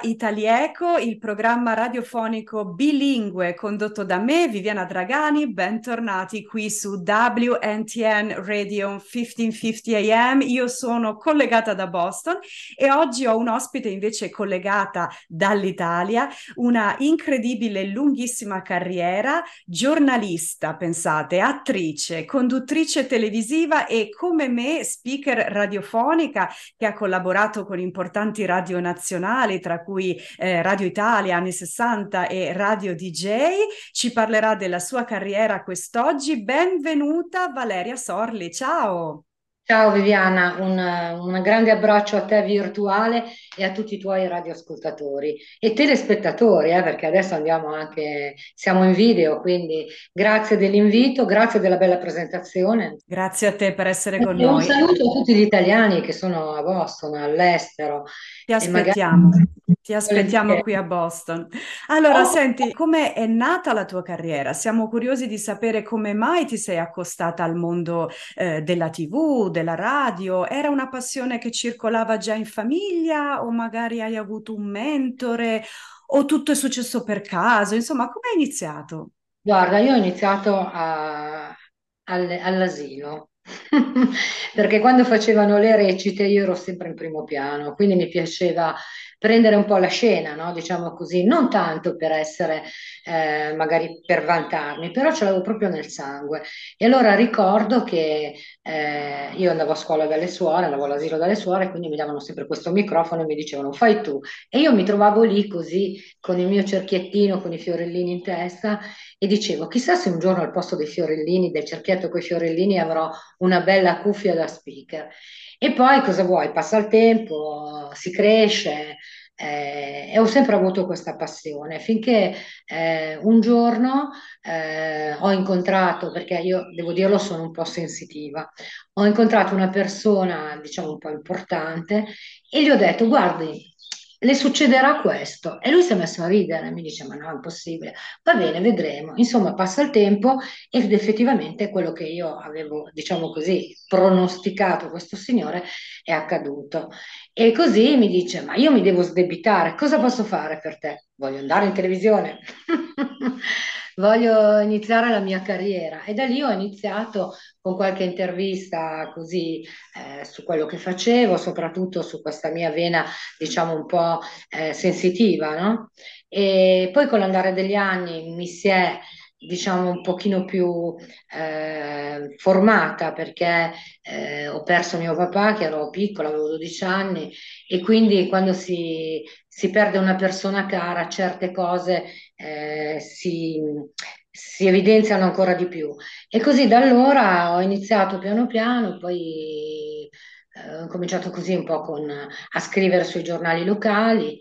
Italieco, il programma radiofonico bilingue condotto da me, Viviana Dragani. Bentornati qui su WNTN Radio 1550 AM. Io sono collegata da Boston e oggi ho un ospite invece collegata dall'Italia, una incredibile, lunghissima carriera, giornalista, pensate, attrice, conduttrice televisiva e come me speaker radiofonica che ha collaborato con importanti radio nazionali, tra cui Radio Italia anni 60 e Radio DJ. Ci parlerà della sua carriera quest'oggi. Benvenuta Valeria Sorli, ciao! Ciao Viviana, un grande abbraccio a te virtuale e a tutti i tuoi radioascoltatori e telespettatori, perché adesso siamo in video, quindi grazie dell'invito, grazie della bella presentazione. Grazie a te per essere con E un noi. saluto a tutti gli italiani che sono a Boston, all'estero e magari Ti aspettiamo volentieri. qui a Boston. Allora, senti, come è nata la tua carriera? Siamo curiosi di sapere come mai ti sei accostata al mondo, della TV, della radio. Era una passione che circolava già in famiglia o magari hai avuto un mentore o tutto è successo per caso? Insomma, come hai iniziato? Guarda, io ho iniziato all'asilo, perché quando facevano le recite io ero sempre in primo piano, quindi mi piaceva prendere un po' la scena, no? Diciamo così, non tanto per essere, magari per vantarmi, però ce l'avevo proprio nel sangue. E allora ricordo che io andavo a scuola dalle suore, andavo all'asilo dalle suore, quindi mi davano sempre questo microfono e mi dicevano fai tu. E io mi trovavo lì così con il mio cerchiettino, con i fiorellini in testa e dicevo, chissà se un giorno al posto dei fiorellini, del cerchietto con i fiorellini, avrò una bella cuffia da speaker. E poi cosa vuoi? Passa il tempo, si cresce, e ho sempre avuto questa passione finché un giorno ho incontrato, perché io devo dirlo, sono un po' sensitiva, ho incontrato una persona, diciamo, un po' importante e gli ho detto, guardi, le succederà questo. E lui si è messo a ridere, mi dice, ma no, è impossibile. Va bene, vedremo. Insomma, passa il tempo ed effettivamente quello che io avevo, diciamo così, pronosticato questo signore è accaduto. E così mi dice, ma io mi devo sdebitare, cosa posso fare per te? Voglio andare in televisione, voglio iniziare la mia carriera. E da lì ho iniziato con qualche intervista così su quello che facevo, soprattutto su questa mia vena, diciamo, un po' sensitiva, no? E poi con l'andare degli anni mi si è, diciamo, un pochino più formata perché ho perso mio papà che ero piccola, avevo 12 anni e quindi quando si perde una persona cara, certe cose si evidenziano ancora di più. E così da allora ho iniziato piano piano, poi ho cominciato così un po' a scrivere sui giornali locali,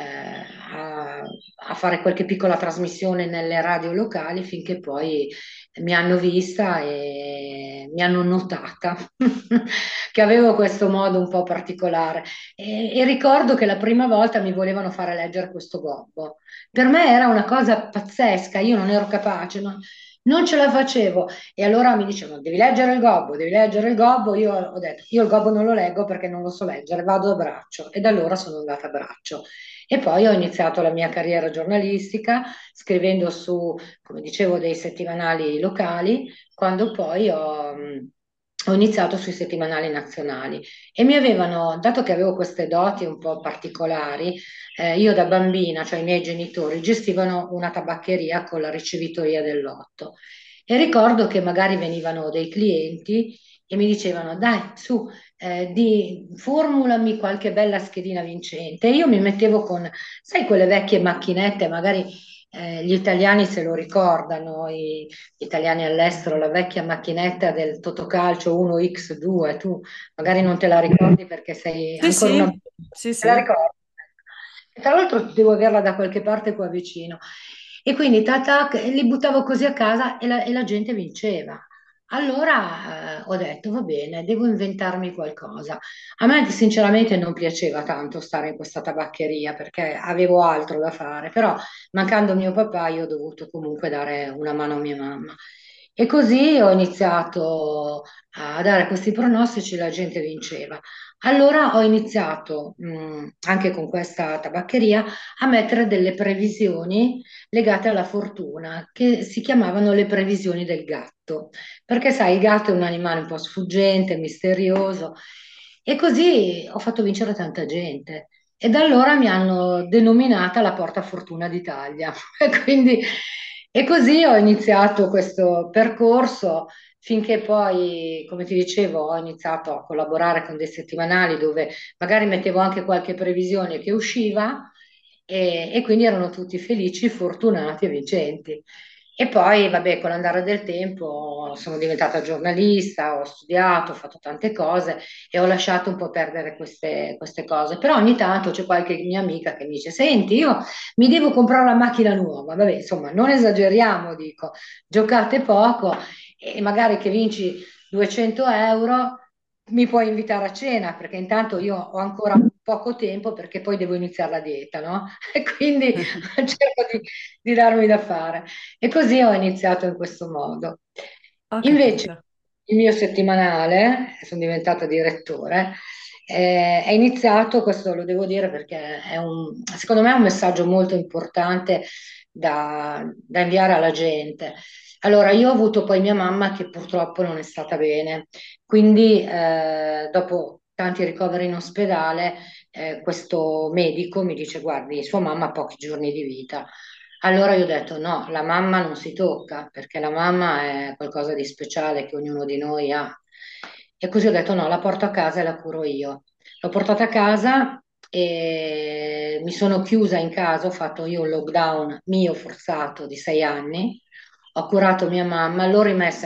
a fare qualche piccola trasmissione nelle radio locali finché poi mi hanno vista e mi hanno notata che avevo questo modo un po' particolare. E ricordo che la prima volta mi volevano fare leggere questo gobbo. Per me era una cosa pazzesca, io non ero capace, non ce la facevo. E allora mi dicevano, devi leggere il gobbo, devi leggere il gobbo. Io ho detto, io il gobbo non lo leggo perché non lo so leggere, vado a braccio. E da allora sono andata a braccio. E poi ho iniziato la mia carriera giornalistica scrivendo su, come dicevo, dei settimanali locali, quando poi ho iniziato sui settimanali nazionali. E mi avevano, dato che avevo queste doti un po' particolari, io da bambina, cioè i miei genitori, gestivano una tabaccheria con la ricevitoria del lotto. E ricordo che magari venivano dei clienti e mi dicevano, dai, su, formulami qualche bella schedina vincente. E io mi mettevo con, sai, quelle vecchie macchinette, magari gli italiani se lo ricordano, gli italiani all'estero, la vecchia macchinetta del Totocalcio 1x2, tu magari non te la ricordi perché sei Sì, ancora una... sì, sì, Te la sì. ricordi? E tra l'altro devo averla da qualche parte qua vicino. E quindi tac, li buttavo così a casa e la gente vinceva. Allora ho detto, va bene, devo inventarmi qualcosa. A me sinceramente non piaceva tanto stare in questa tabaccheria perché avevo altro da fare, però mancando mio papà io ho dovuto comunque dare una mano a mia mamma. E così ho iniziato a dare questi pronostici, la gente vinceva. Allora ho iniziato, anche con questa tabaccheria, a mettere delle previsioni legate alla fortuna, che si chiamavano le previsioni del gatto, perché sai, il gatto è un animale un po' sfuggente, misterioso, e così ho fatto vincere tanta gente. E da allora mi hanno denominata la Porta Fortuna d'Italia. E quindi, e così ho iniziato questo percorso finché poi, come ti dicevo, ho iniziato a collaborare con dei settimanali dove magari mettevo anche qualche previsione che usciva e quindi erano tutti felici, fortunati e vincenti. E poi, vabbè, con l'andare del tempo sono diventata giornalista, ho studiato, ho fatto tante cose e ho lasciato un po' perdere queste cose. Però ogni tanto c'è qualche mia amica che mi dice: Senti, io mi devo comprare la macchina nuova. Vabbè, insomma, non esageriamo, dico, giocate poco e magari che vinci 200 euro mi puoi invitare a cena perché intanto io ho ancora poco tempo perché poi devo iniziare la dieta, no? E quindi cerco di darmi da fare. E così ho iniziato in questo modo. Ho Invece, capito. il mio settimanale, sono diventata direttore, è iniziato, questo lo devo dire perché secondo me è un messaggio molto importante da inviare alla gente. Allora, io ho avuto poi mia mamma che purtroppo non è stata bene, quindi dopo tanti ricoveri in ospedale, questo medico mi dice: Guardi, sua mamma ha pochi giorni di vita. Allora io ho detto: No, la mamma non si tocca perché la mamma è qualcosa di speciale che ognuno di noi ha. E così ho detto: No, la porto a casa e la curo io. L'ho portata a casa e mi sono chiusa in casa, ho fatto io un lockdown mio forzato di 6 anni, ho curato mia mamma, l'ho rimessa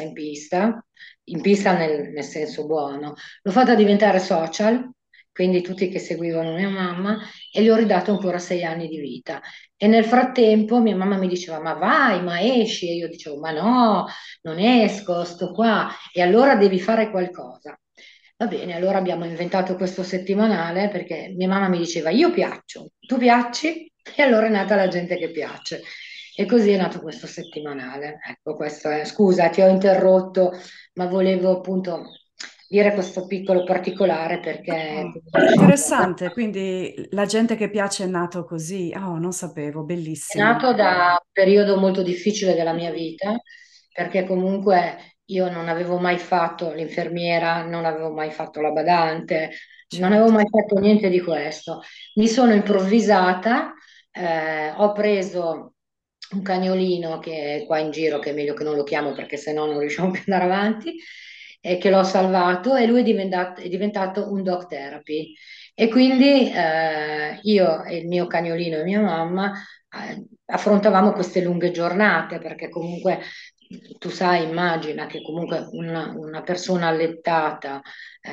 in pista nel senso buono, l'ho fatta diventare social, quindi tutti che seguivano mia mamma, e gli ho ridato ancora 6 anni di vita. E nel frattempo mia mamma mi diceva: Ma vai, ma esci? E io dicevo: Ma no, non esco, sto qua. E allora devi fare qualcosa. Va bene, allora abbiamo inventato questo settimanale perché mia mamma mi diceva: Io piaccio, tu piaci? E allora è nata la gente che piace. E così è nato questo settimanale. Ecco, questo è. Scusa, ti ho interrotto, ma volevo appunto dire questo piccolo particolare perché Oh, come dicevo, interessante, quindi la gente che piace è nato così. Oh, non sapevo, è bellissimo. nato da un periodo molto difficile della mia vita, perché comunque io non avevo mai fatto l'infermiera, non avevo mai fatto la badante, non avevo Certo. mai fatto niente di questo. Mi sono improvvisata, ho preso un cagnolino che è qua in giro, che è meglio che non lo chiamo perché sennò non riusciamo più ad andare avanti, e che l'ho salvato e lui è diventato un dog therapy. E quindi io e il mio cagnolino e mia mamma affrontavamo queste lunghe giornate, perché comunque tu sai, immagina che comunque una persona allettata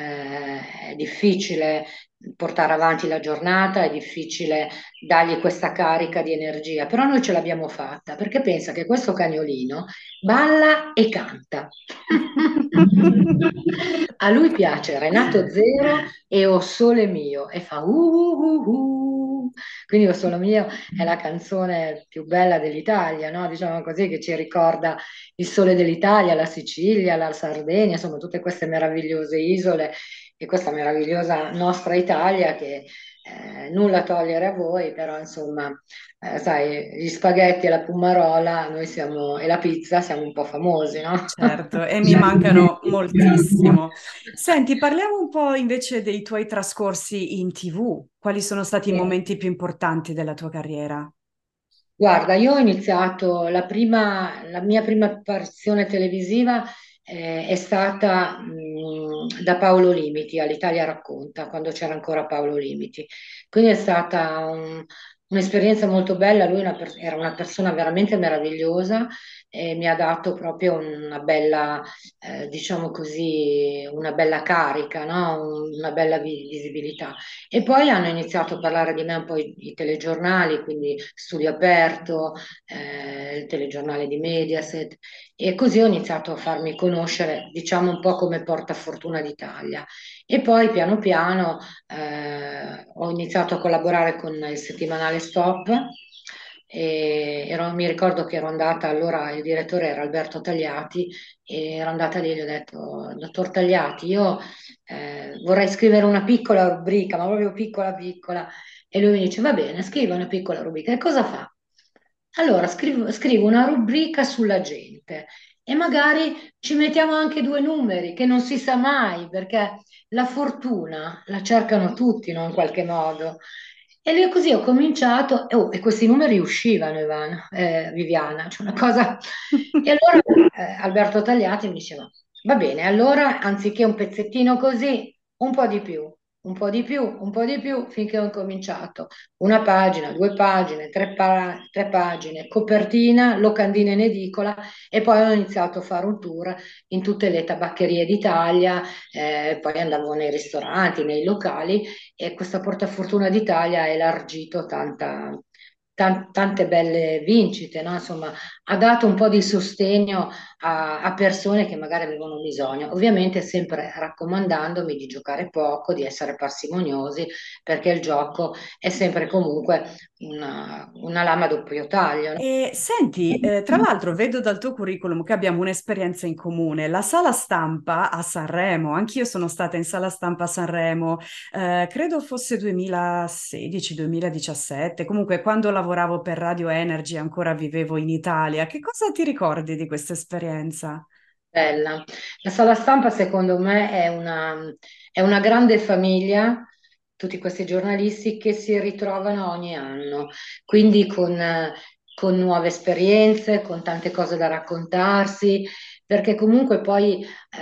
è difficile portare avanti la giornata, è difficile dargli questa carica di energia, però noi ce l'abbiamo fatta, perché pensa che questo cagnolino balla e canta. A lui piace Renato Zero e O Sole Mio e fa quindi O Sole Mio è la canzone più bella dell'Italia, no? Diciamo così, che ci ricorda il sole dell'Italia, la Sicilia, la Sardegna, insomma tutte queste meravigliose isole e questa meravigliosa nostra Italia che nulla togliere a voi, però insomma, sai, gli spaghetti e la pumarola, noi siamo, e la pizza siamo un po' famosi, no? Certo, e mi mancano moltissimo. Senti, parliamo un po' invece dei tuoi trascorsi in TV. Quali sono stati i momenti più importanti della tua carriera? Guarda, io ho iniziato la mia prima apparizione televisiva è stata da Paolo Limiti all'Italia Racconta, quando c'era ancora Paolo Limiti. Quindi è stata un'esperienza molto bella. Lui era una persona veramente meravigliosa e mi ha dato proprio una bella, diciamo così, una bella carica, no? Una bella visibilità. E poi hanno iniziato a parlare di me un po' i telegiornali, quindi Studio Aperto, il telegiornale di Mediaset, e così ho iniziato a farmi conoscere, diciamo un po' come portafortuna d'Italia. E poi piano piano ho iniziato a collaborare con il settimanale Stop, Mi ricordo che ero andata, allora il direttore era Alberto Tagliati, e ero andata lì e gli ho detto, dottor Tagliati, io vorrei scrivere una piccola rubrica, ma proprio piccola piccola. E lui mi dice, va bene, scriva una piccola rubrica. E cosa fa? Allora, scrivo una rubrica sulla gente e magari ci mettiamo anche due numeri, che non si sa mai, perché la fortuna la cercano tutti, no? In qualche modo. E lì così ho cominciato, e questi numeri uscivano, Viviana, cioè una cosa. E allora Alberto Tagliati mi diceva, va bene, allora anziché un pezzettino così, un po' di più, un po' di più, un po' di più, finché ho incominciato. Una pagina, due pagine, tre pagine, copertina, locandina in edicola, e poi ho iniziato a fare un tour in tutte le tabaccherie d'Italia, poi andavo nei ristoranti, nei locali, e questa Portafortuna d'Italia ha elargito tante belle vincite, no? Insomma, ha dato un po' di sostegno a persone che magari avevano bisogno, ovviamente sempre raccomandandomi di giocare poco, di essere parsimoniosi, perché il gioco è sempre comunque una lama a doppio taglio, no? E senti, tra l'altro vedo dal tuo curriculum che abbiamo un'esperienza in comune, la sala stampa a Sanremo, anch'io sono stata in sala stampa a Sanremo, credo fosse 2016-2017, comunque quando lavoravo per Radio Energy ancora vivevo in Italia. Che cosa ti ricordi di questa esperienza? Bella. La sala stampa secondo me è una grande famiglia, tutti questi giornalisti che si ritrovano ogni anno, quindi con nuove esperienze, con tante cose da raccontarsi, perché comunque poi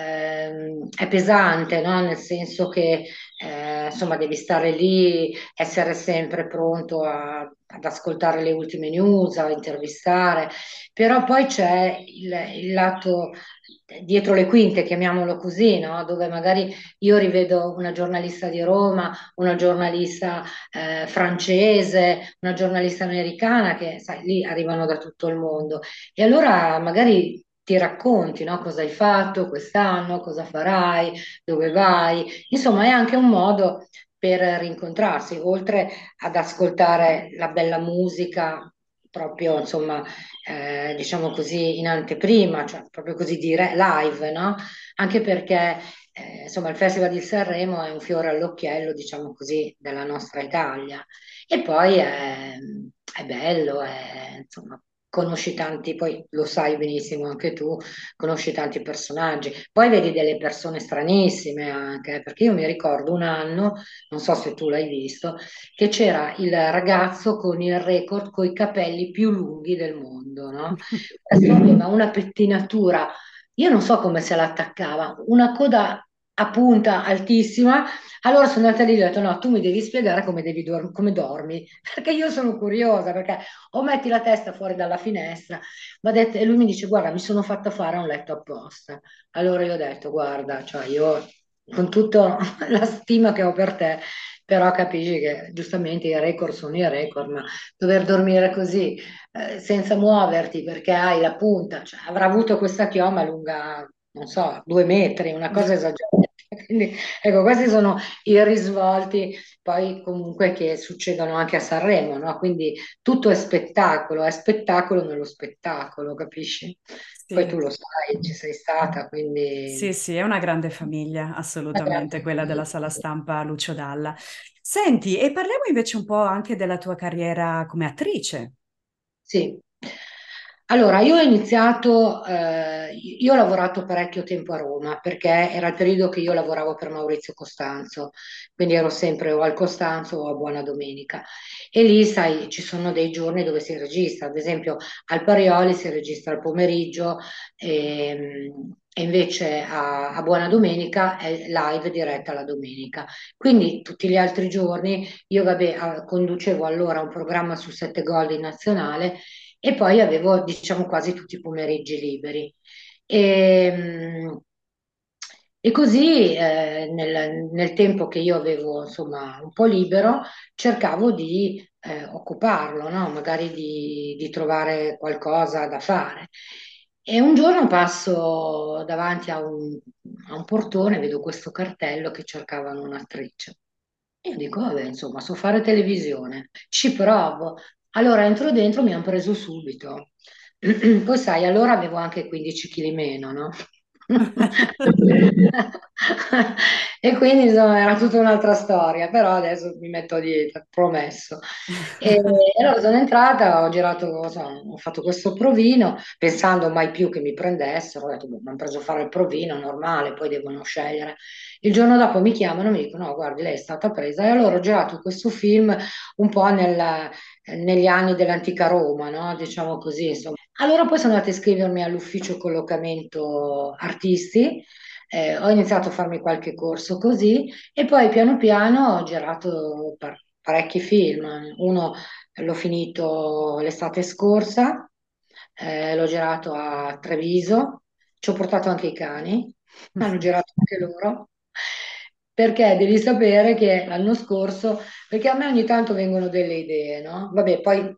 è pesante, no? Nel senso che insomma devi stare lì, essere sempre pronto ad ascoltare le ultime news, a intervistare, però poi c'è il lato dietro le quinte, chiamiamolo così, no? Dove magari io rivedo una giornalista di Roma, una giornalista francese, una giornalista americana che, sai, lì arrivano da tutto il mondo. E allora magari ti racconti, no? Cosa hai fatto quest'anno, cosa farai, dove vai. Insomma, è anche un modo per rincontrarsi, oltre ad ascoltare la bella musica, proprio insomma, diciamo così, in anteprima, cioè proprio così dire live, no? Anche perché insomma il Festival di Sanremo è un fiore all'occhiello, diciamo così, della nostra Italia. E poi è bello, insomma, conosci tanti, poi lo sai benissimo anche tu, conosci tanti personaggi. Poi vedi delle persone stranissime anche, perché io mi ricordo un anno, non so se tu l'hai visto, che c'era il ragazzo con il record con i capelli più lunghi del mondo, no? Questo aveva una pettinatura, io non so come se l'attaccava, una coda a punta altissima. Allora sono andata lì e ho detto: no, tu mi devi spiegare come dormi, perché io sono curiosa, perché o metti la testa fuori dalla finestra, e lui mi dice: guarda, mi sono fatta fare un letto apposta. Allora io ho detto: guarda, cioè io con tutta la stima che ho per te, però capisci che giustamente i record sono i record, ma dover dormire così, senza muoverti perché hai la punta, cioè, avrà avuto questa chioma lunga, non so, 2 metri, una cosa esagerata. Quindi, ecco, questi sono i risvolti poi comunque che succedono anche a Sanremo, no? Quindi tutto è spettacolo nello spettacolo, capisci? Poi tu Sì. lo sai, ci sei stata, Sì, quindi sì, è una grande famiglia, una grande assolutamente, quella della famiglia. sala stampa Lucio Dalla. Senti, e parliamo invece un po' anche della tua carriera come attrice. Sì. Allora, io ho iniziato, io ho lavorato parecchio tempo a Roma perché era il periodo che io lavoravo per Maurizio Costanzo, quindi ero sempre o al Costanzo o a Buona Domenica. E lì, sai, ci sono dei giorni dove si registra, ad esempio al Parioli si registra al pomeriggio, e invece a Buona Domenica è live diretta la domenica. Quindi tutti gli altri giorni io, vabbè, conducevo allora un programma su 7 gol in nazionale, e poi avevo, diciamo, quasi tutti i pomeriggi liberi. E, e così nel tempo che io avevo, insomma, un po' libero, cercavo di occuparlo, no? Magari di trovare qualcosa da fare. E un giorno passo davanti a un portone, vedo questo cartello che cercavano un'attrice. Io dico, vabbè, insomma, so fare televisione, ci provo. Allora entro dentro, mi hanno preso subito. Poi sai, allora avevo anche 15 kg meno, no? E quindi insomma era tutta un'altra storia, però adesso mi metto a dieta, promesso. E allora sono entrata, ho girato, insomma, ho fatto questo provino, pensando mai più che mi prendessero, ho detto, boh, mi hanno preso a fare il provino, normale, poi devono scegliere. Il giorno dopo mi chiamano e mi dicono, no, guardi, lei è stata presa. E allora ho girato questo film un po' negli anni dell'antica Roma, no? Diciamo così, insomma. Allora poi sono andata a iscrivermi all'ufficio collocamento artisti, ho iniziato a farmi qualche corso così e poi piano piano ho girato parecchi film. Uno l'ho finito l'estate scorsa, l'ho girato a Treviso, ci ho portato anche i cani, hanno girato anche loro. Perché devi sapere che l'anno scorso, perché a me ogni tanto vengono delle idee, no? Vabbè, poi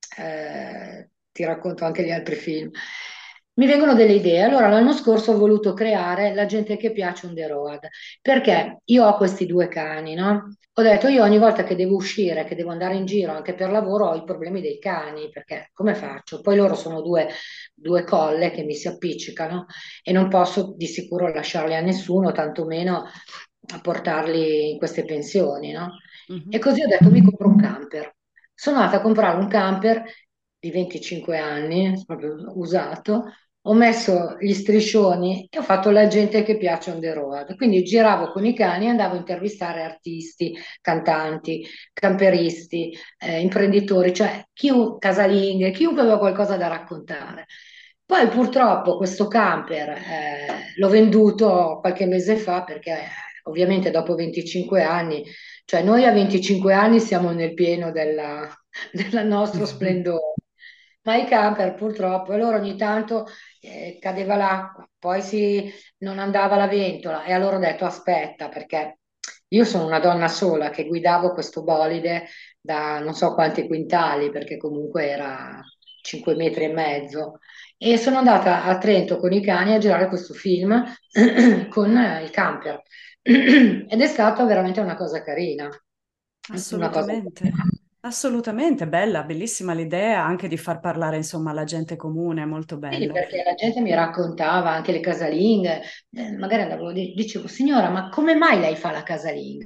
ti racconto anche gli altri film. Mi vengono delle idee. Allora, l'anno scorso ho voluto creare La gente che piace on the road, perché io ho questi due cani, no? Ho detto, io ogni volta che devo uscire, che devo andare in giro anche per lavoro, ho i problemi dei cani, perché come faccio? Poi loro sono due colle che mi si appiccicano e non posso di sicuro lasciarli a nessuno, tantomeno a portarli in queste pensioni, no? E Mhm. così ho detto, mi compro un camper. Sono andata a comprare un camper di 25 anni, proprio usato, ho messo gli striscioni e ho fatto la gente che piace on the road. Quindi giravo con i cani e andavo a intervistare artisti, cantanti, camperisti, imprenditori, cioè casalinghe, chiunque aveva qualcosa da raccontare. Poi purtroppo questo camper l'ho venduto qualche mese fa perché ovviamente dopo 25 anni, cioè noi a 25 anni siamo nel pieno del nostro splendore, ma i camper purtroppo, e loro ogni tanto cadeva l'acqua, poi non andava la ventola e allora ho detto aspetta perché io sono una donna sola che guidavo questo bolide da non so quanti quintali perché comunque era 5 metri e mezzo e sono andata a Trento con i cani a girare questo film con il camper ed è stata veramente una cosa carina, una cosa Assolutamente, assolutamente, bella, bellissima l'idea anche di far parlare insomma la gente comune, molto sì, bello. perché la gente mi raccontava anche le casalinghe, magari andavo, dicevo, signora, ma come mai lei fa la casalinga?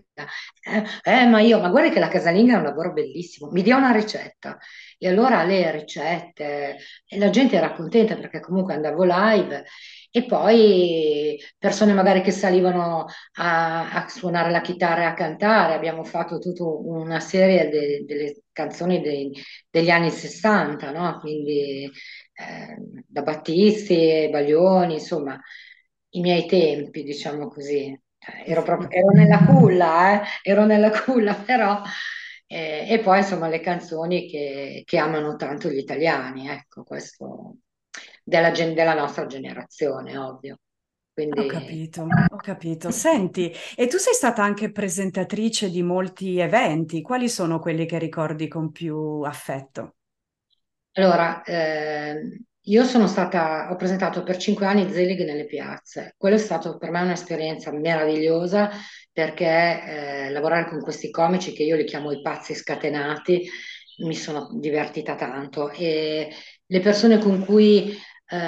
Ma guardi che la casalinga è un lavoro bellissimo, mi dia una ricetta. E allora le ricette, e la gente era contenta perché comunque andavo live e poi persone magari che salivano a suonare la chitarra e a cantare, abbiamo fatto tutta una serie delle canzoni degli anni 60, no? Quindi da Battisti, Baglioni, insomma, i miei tempi, diciamo così. Ero nella culla, ero nella culla, però. E poi, insomma, le canzoni che amano tanto gli italiani, ecco, questo della nostra generazione, ovvio. Ho Quindi. capito, ho capito. Senti, e tu sei stata anche presentatrice di molti eventi, quali sono quelli che ricordi con più affetto? Allora, io ho presentato per 5 anni Zelig nelle piazze. Quello è stato per me un'esperienza meravigliosa perché lavorare con questi comici che io li chiamo i pazzi scatenati mi sono divertita tanto e le persone con cui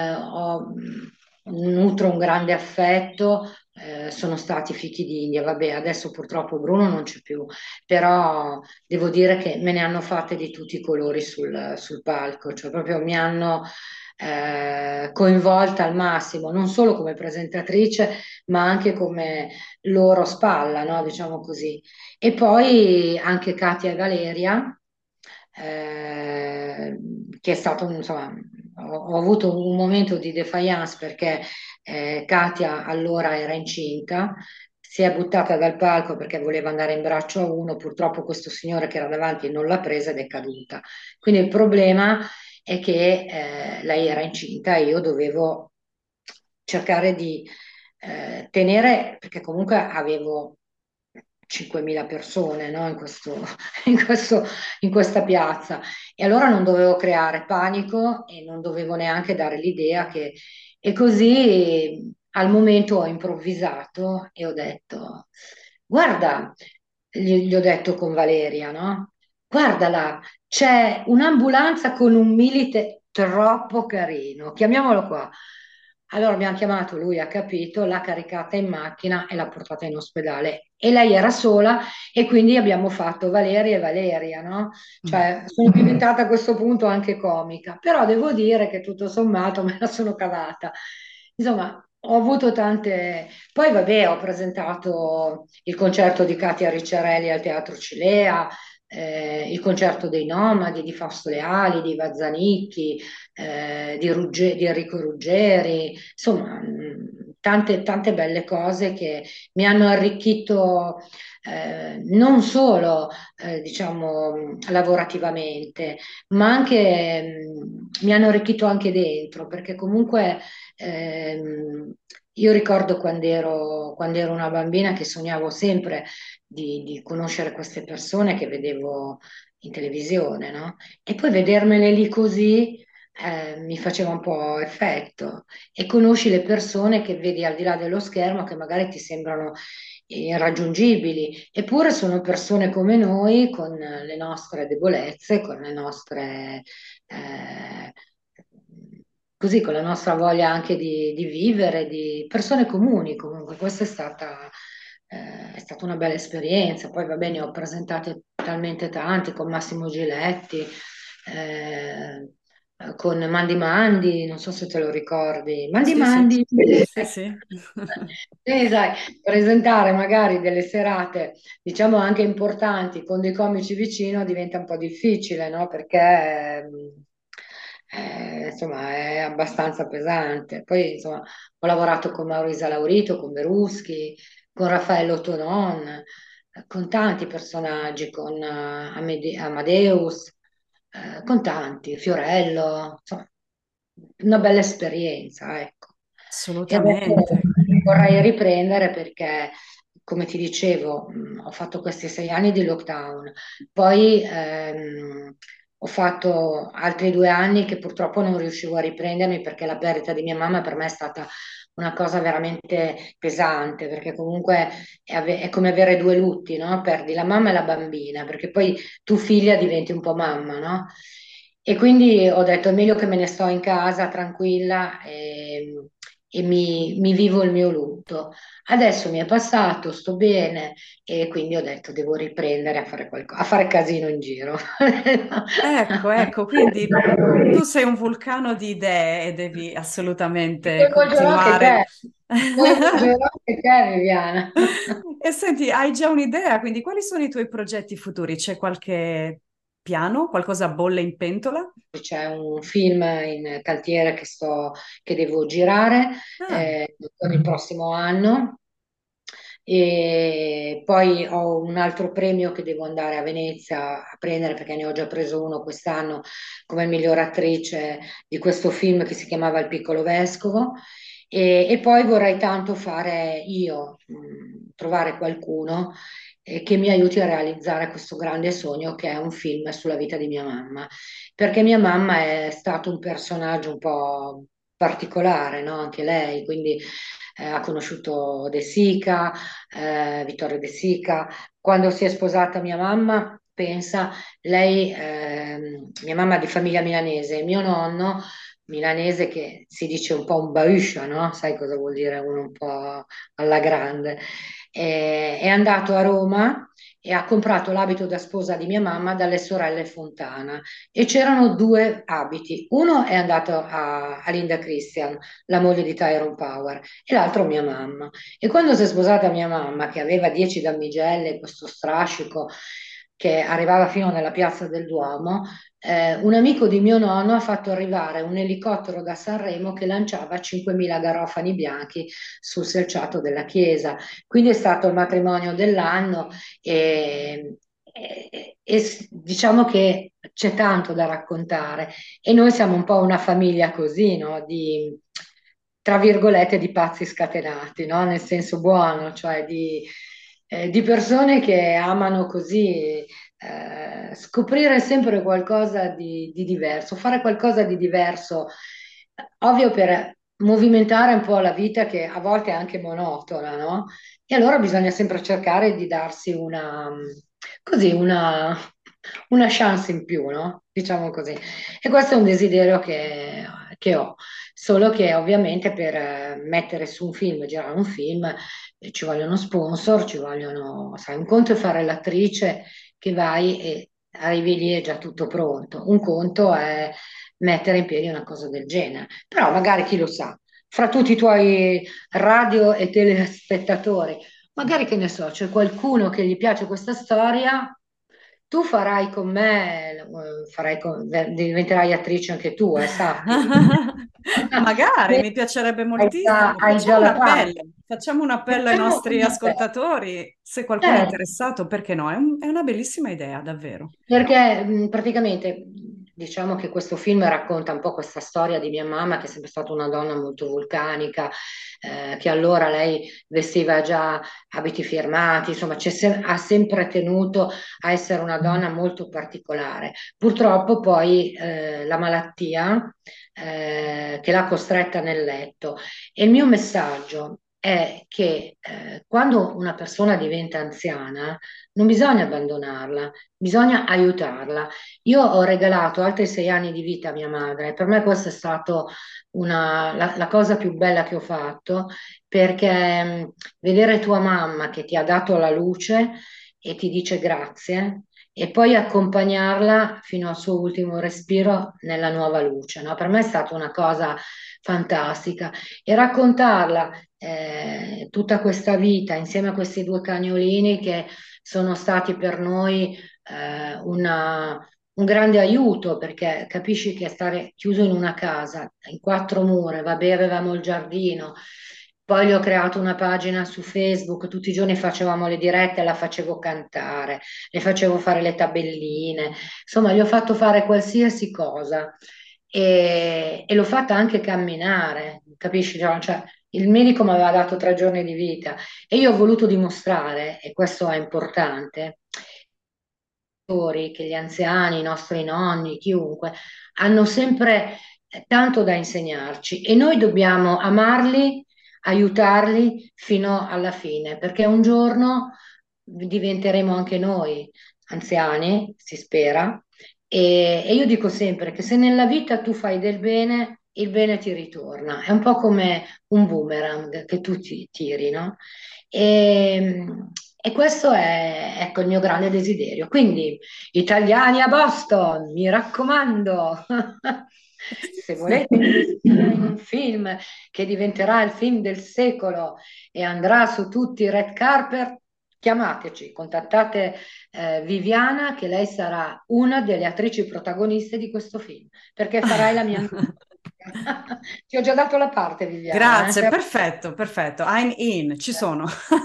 nutro un grande affetto sono stati fichi d'India. Vabbè, adesso purtroppo Bruno non c'è più, però devo dire che me ne hanno fatte di tutti i colori sul palco, cioè proprio mi hanno coinvolta al massimo, non solo come presentatrice, ma anche come loro spalla, no? Diciamo così. E poi anche Katia e Valeria, eh, che è stato, insomma, ho avuto un momento di defiance perché Katia allora era incinta, si è buttata dal palco perché voleva andare in braccio a uno, purtroppo questo signore che era davanti non l'ha presa ed è caduta. Quindi il problema è che lei era incinta e io dovevo cercare di tenere, perché comunque avevo 5.000 persone, no, in questo- in questa piazza e allora non dovevo creare panico e non dovevo neanche dare l'idea che. E così al momento ho improvvisato e ho detto, guarda, gli ho detto con Valeria, no? Guardala, c'è un'ambulanza con un milite troppo carino, chiamiamolo qua. Allora abbiamo chiamato, lui ha capito, l'ha caricata in macchina e l'ha portata in ospedale. E lei era sola e quindi abbiamo fatto Valeria e Valeria, no? Mm. Cioè sono diventata a questo punto anche comica, però devo dire che tutto sommato me la sono cavata. Insomma, ho avuto tante... Poi vabbè, ho presentato il concerto di Katia Ricciarelli al Teatro Cilea, il concerto dei Nomadi di Fausto Leali, di Vazzanicchi, di Enrico Ruggeri, insomma, tante, tante belle cose che mi hanno arricchito non solo, diciamo, lavorativamente, ma anche mi hanno arricchito anche dentro, perché comunque io ricordo quando ero una bambina che sognavo sempre di conoscere queste persone che vedevo in televisione, no? E poi vedermele lì così mi faceva un po' effetto. E conosci le persone che vedi al di là dello schermo che magari ti sembrano irraggiungibili, eppure sono persone come noi con le nostre debolezze, con le nostre... eh, così con la nostra voglia anche di vivere, di persone comuni comunque. Questa è stata una bella esperienza. Poi va bene, ho presentate talmente tanti con Massimo Giletti, eh, con Mandi Mandi, non so se te lo ricordi. Mandi Sì, sì, Mandi. sì, sì. Sai, presentare magari delle serate, diciamo anche importanti, con dei comici vicino diventa un po' difficile, no? Perché insomma è abbastanza pesante. Poi insomma ho lavorato con Maurizio Laurito, con Beruschi, con Raffaello Tonon, con tanti personaggi, con Amadeus, con tanti, Fiorello, insomma, una bella esperienza, ecco. E adesso Assolutamente. vorrei riprendere perché, come ti dicevo, ho fatto questi 6 anni di lockdown, poi ho fatto altri 2 anni che purtroppo non riuscivo a riprendermi perché la perdita di mia mamma per me è stata una cosa veramente pesante, perché comunque è come avere due lutti, no? Perdi la mamma e la bambina, perché poi tu figlia diventi un po' mamma, no? E quindi ho detto è meglio che me ne sto in casa tranquilla e mi vivo il mio lutto. Adesso mi è passato, sto bene e quindi ho detto devo riprendere a fare qualcosa, a fare casino in giro. Ecco, ecco, quindi tu sei un vulcano di idee e devi Ti assolutamente coinvolgerò anche continuare. te, ti coinvolgerò anche te, Viviana. E senti, hai già un'idea? Quindi quali sono i tuoi progetti futuri? C'è qualche piano, qualcosa a bolle in pentola? C'è un film in cantiere che devo girare Ah, per il prossimo anno. E poi ho un altro premio che devo andare a Venezia a prendere perché ne ho già preso uno quest'anno come miglior attrice di questo film che si chiamava Il piccolo vescovo. E poi vorrei tanto fare io, trovare qualcuno che mi aiuti a realizzare questo grande sogno che è un film sulla vita di mia mamma, perché mia mamma è stato un personaggio un po' particolare, no? Anche lei, quindi ha conosciuto De Sica, Vittorio De Sica. Quando si è sposata mia mamma, pensa, lei, mia mamma è di famiglia milanese, e mio nonno milanese che si dice un po' un bauscia, no? Sai cosa vuol dire uno un po' alla grande? È andato a Roma e ha comprato l'abito da sposa di mia mamma dalle sorelle Fontana e c'erano due abiti. Uno è andato a Linda Christian, la moglie di Tyrone Power, e l'altro mia mamma. E quando si è sposata mia mamma, che aveva 10 dammigelle, questo strascico che arrivava fino nella piazza del Duomo, un amico di mio nonno ha fatto arrivare un elicottero da Sanremo che lanciava 5.000 garofani bianchi sul selciato della chiesa. Quindi è stato il matrimonio dell'anno e diciamo che c'è tanto da raccontare e noi siamo un po' una famiglia così, no? Tra virgolette, di pazzi scatenati, no? Nel senso buono, cioè di persone che amano così scoprire sempre qualcosa di diverso, fare qualcosa di diverso, ovvio per movimentare un po' la vita che a volte è anche monotona, no? E allora bisogna sempre cercare di darsi così, una chance in più, no? Diciamo così. E questo è un desiderio che ho, solo che ovviamente per mettere su un film, girare un film, ci vogliono sponsor, ci vogliono, sai, un conto è fare l'attrice che vai e arrivi lì e è già tutto pronto, un conto è mettere in piedi una cosa del genere. Però magari chi lo sa, fra tutti i tuoi radio e telespettatori, magari che ne so, c'è qualcuno che gli piace questa storia, tu farai con me, diventerai attrice anche tu, sappi. Magari, mi piacerebbe moltissimo. Hai già la parte. Facciamo un appello ai Facciamo nostri un appello. ascoltatori, se qualcuno è Certo. interessato, perché no? È una bellissima idea, davvero. Perché praticamente diciamo che questo film racconta un po' questa storia di mia mamma, che è sempre stata una donna molto vulcanica, che allora lei vestiva già abiti firmati, insomma ha sempre tenuto a essere una donna molto particolare. Purtroppo poi la malattia che l'ha costretta nel letto. E il mio messaggio è che quando una persona diventa anziana, non bisogna abbandonarla, bisogna aiutarla. Io ho regalato altri 6 anni di vita a mia madre, e per me questa è stata la cosa più bella che ho fatto, perché vedere tua mamma che ti ha dato la luce e ti dice grazie, e poi accompagnarla fino al suo ultimo respiro nella nuova luce, no? Per me è stata una cosa fantastica. E raccontarla tutta questa vita insieme a questi due cagnolini che sono stati per noi un grande aiuto, perché capisci che stare chiuso in una casa, in quattro mura, vabbè, avevamo il giardino. Poi gli ho creato una pagina su Facebook, tutti i giorni facevamo le dirette, la facevo cantare, le facevo fare le tabelline, insomma, gli ho fatto fare qualsiasi cosa e l'ho fatta anche camminare, capisci? Cioè, il medico mi aveva dato 3 giorni di vita e io ho voluto dimostrare, e questo è importante, che gli anziani, i nostri nonni, chiunque, hanno sempre tanto da insegnarci e noi dobbiamo amarli, aiutarli fino alla fine, perché un giorno diventeremo anche noi anziani, si spera, e io dico sempre che se nella vita tu fai del bene, il bene ti ritorna. È un po' come un boomerang che tu ti tiri, no? E, e questo è, ecco, il mio grande desiderio. Quindi, italiani a Boston, mi raccomando, se volete Sì. investire in un film che diventerà il film del secolo e andrà su tutti i red carpet, chiamateci, contattate Viviana, che lei sarà una delle attrici protagoniste di questo film, perché farai la mia amica. Ti ho già dato la parte, Viviana. Grazie, perfetto, perfetto. I'm in, ci sono.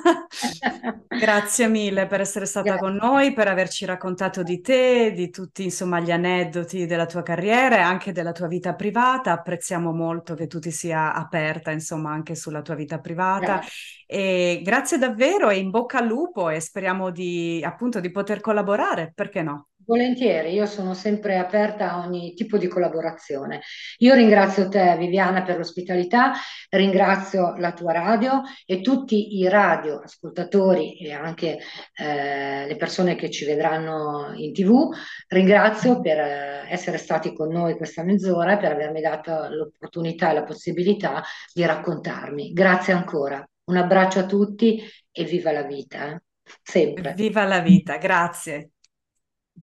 Grazie mille per essere stata con Grazie. noi, per averci raccontato di te, di tutti, insomma, gli aneddoti della tua carriera e anche della tua vita privata. Apprezziamo molto che tu ti sia aperta, insomma, anche sulla tua vita privata. Grazie. E grazie davvero e in bocca al lupo e speriamo di, appunto, di poter collaborare, perché no? Volentieri, io sono sempre aperta a ogni tipo di collaborazione. Io ringrazio te, Viviana, per l'ospitalità, ringrazio la tua radio e tutti i radio ascoltatori e anche le persone che ci vedranno in TV. Ringrazio per essere stati con noi questa mezz'ora e per avermi dato l'opportunità e la possibilità di raccontarmi. Grazie ancora. Un abbraccio a tutti e viva la vita, sempre. Viva la vita, grazie.